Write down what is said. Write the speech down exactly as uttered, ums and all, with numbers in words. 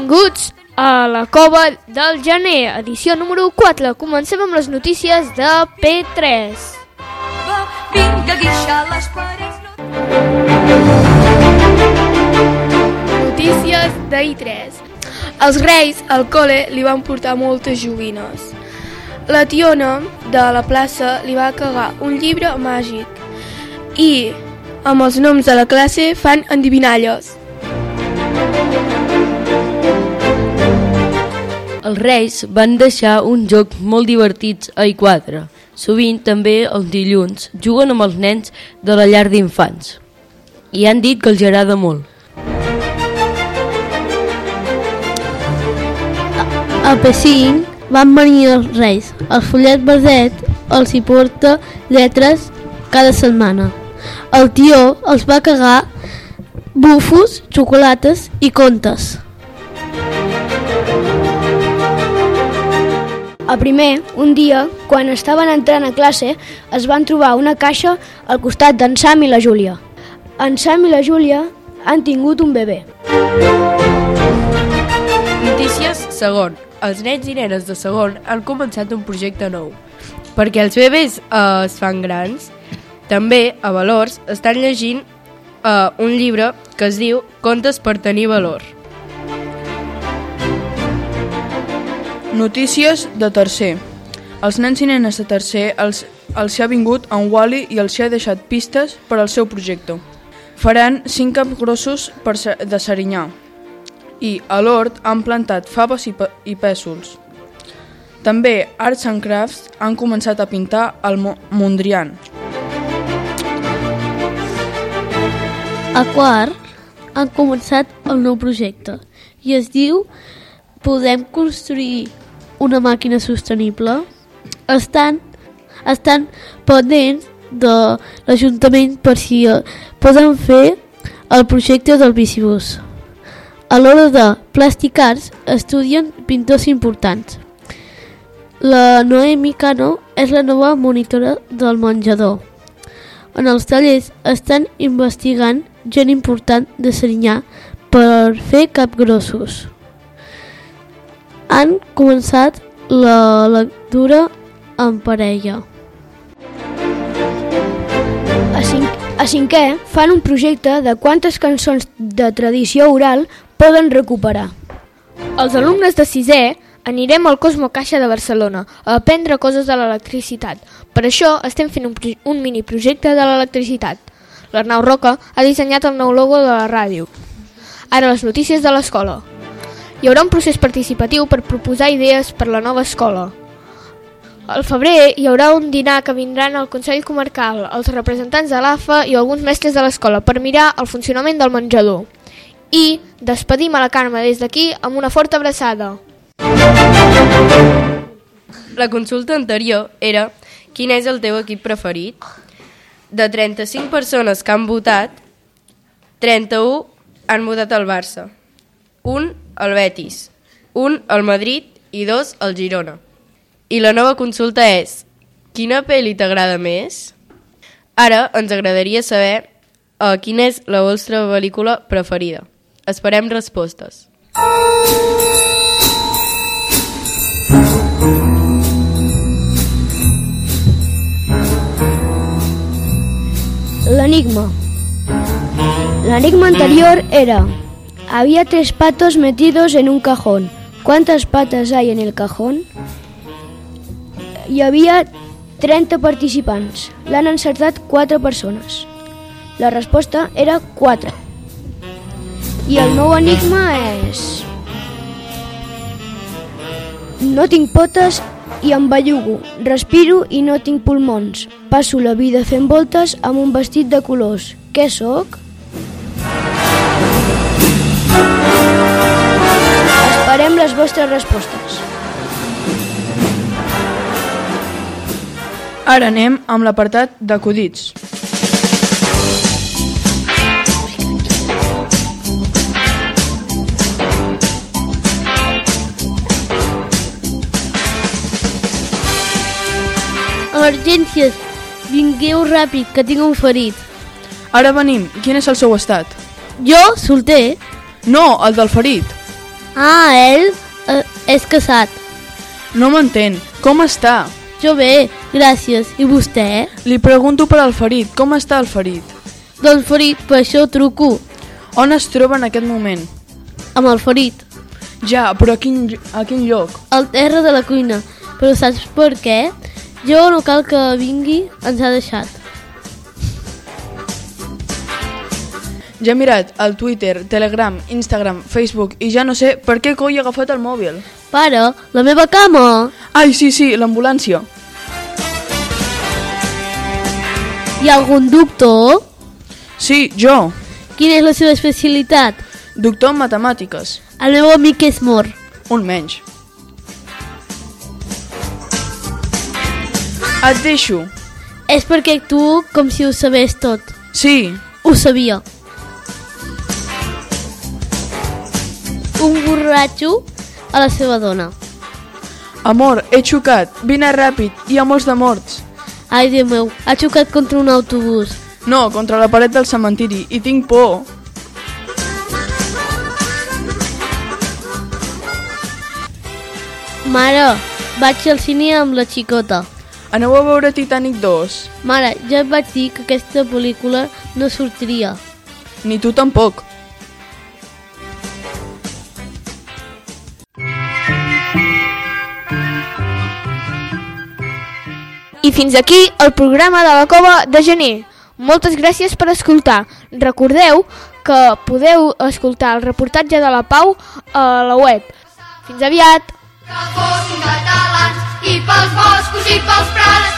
Benvinguts a la Cova del Gener, edició número quatre. Comencem amb les notícies de P tres. Vinga, guixa les parets. Notícies de I tres. Els Reis al col·le li van portar moltes joguines. La tiona de la plaça li va cagar un llibre màgic i amb els noms de la classe fan endivinalles. Els Reis van deixar un joc molt divertit a I quatre. Sovint també els dilluns juguen amb els nens de la llar d'infants i han dit que els agrada molt. A P cinc van venir els Reis. El fullet verdet els hi porta lletres cada setmana. El tió els va cagar bufos, xocolates i contes. A primer, un dia, quan estaven entrant a classe, es van trobar una caixa al costat d'en Sam i la Júlia. En Sam i la Júlia han tingut un bebè. Notícies segon. Els nens i nenes de segon han començat un projecte nou. Perquè els bebès eh, es fan grans, també a Valors estan llegint eh, un llibre que es diu Contes per tenir valor. Notícies de tercer. Els nens i nenes de tercer els, els hi ha vingut en Wally i els hi ha deixat pistes per al seu projecte. Faran cinc capgrossos per de Serinyà i a l'hort han plantat faves i, pe i pèsols. També Arts and Crafts han començat a pintar el Mo Mondrian. A quart han començat el nou projecte i es diu Podem construir una màquina sostenible. Estan, estan pendents de l'Ajuntament per si poden fer el projecte del bicibús. A l'hora de Plasticars estudien pintors importants. La Noemi Cano és la nova monitora del menjador. En els tallers estan investigant gent important de Serinyà per fer capgrossos. Han començat la lectura en parella. A, cinc, a cinquè, fan un projecte de quantes cançons de tradició oral poden recuperar. Els alumnes de sisè anirem al Cosmo Caixa de Barcelona a aprendre coses de l'electricitat. Per això estem fent un, un miniprojecte de l'electricitat. L'Arnau Roca ha dissenyat el nou logo de la ràdio. Ara les notícies de l'escola. Hi haurà un procés participatiu per proposar idees per la nova escola. Al febrer hi haurà un dinar que vindran al Consell Comarcal, els representants de l'A F A i alguns mestres de l'escola per mirar el funcionament del menjador. I despedim a la Carme des d'aquí amb una forta abraçada. La consulta anterior era quin és el teu equip preferit? De trenta-cinc persones que han votat, trenta-u han votat el Barça, un el Betis, un el Madrid i dos el Girona. I la nova consulta és quina pel·li t'agrada més? Ara ens agradaria saber uh, quina és la vostra pel·lícula preferida. Esperem respostes. L'enigma. L'enigma anterior era: había tres patos metidos en un cajón. ¿Cuántas patas hay en el cajón? Hi havia trenta participants. L'han encertat quatre persones. La resposta era quatre. I el nou enigma és: no tinc potes i em bellugo. Respiro i no tinc pulmons. Passo la vida fent voltes amb un vestit de colors. Què sóc? Esperem les vostres respostes. Ara anem amb l'apartat d'acudits. Emergències, vingueu ràpid, que tinc un ferit. Ara venim, quin és el seu estat? Jo, solter. No, el del ferit. Ah, ell eh, és casat. No m'entén. Com està? Jo bé, gràcies. I vostè? Li pregunto per al ferit. Com està el ferit? Doncs ferit, per això truco. On es troba en aquest moment? Amb el ferit. Ja, però a quin, a quin lloc? Al terra de la cuina. Però saps per què? Jo no cal que vingui, ens ha deixat. Ja he mirat al Twitter, Telegram, Instagram, Facebook i ja no sé per què coi he agafat el mòbil. Pare, la meva cama! Ai, sí, sí, l'ambulància. Hi ha algun doctor? Sí, jo. Quina és la seva especialitat? Doctor en matemàtiques. El meu amic és mort. Un menys. Et deixo. És perquè tu com si ho sabés tot. Sí. Ho sabia. Un borratxo a la seva dona. Amor, he xocat. Vine ràpid. Hi ha molts de morts. Ai, Déu meu, ha xocat contra un autobús. No, contra la paret del cementiri. I tinc por. Mare, vaig al cine amb la xicota. Aneu a veure Titanic dos. Mare, ja et vaig dir que aquesta pel·lícula no sortiria. Ni tu tampoc. I fins aquí el programa de la Cova de Gener. Moltes gràcies per escoltar. Recordeu que podeu escoltar el reportatge de la Pau a la web. Fins aviat! Que fossin catalans i pels boscos i pels prats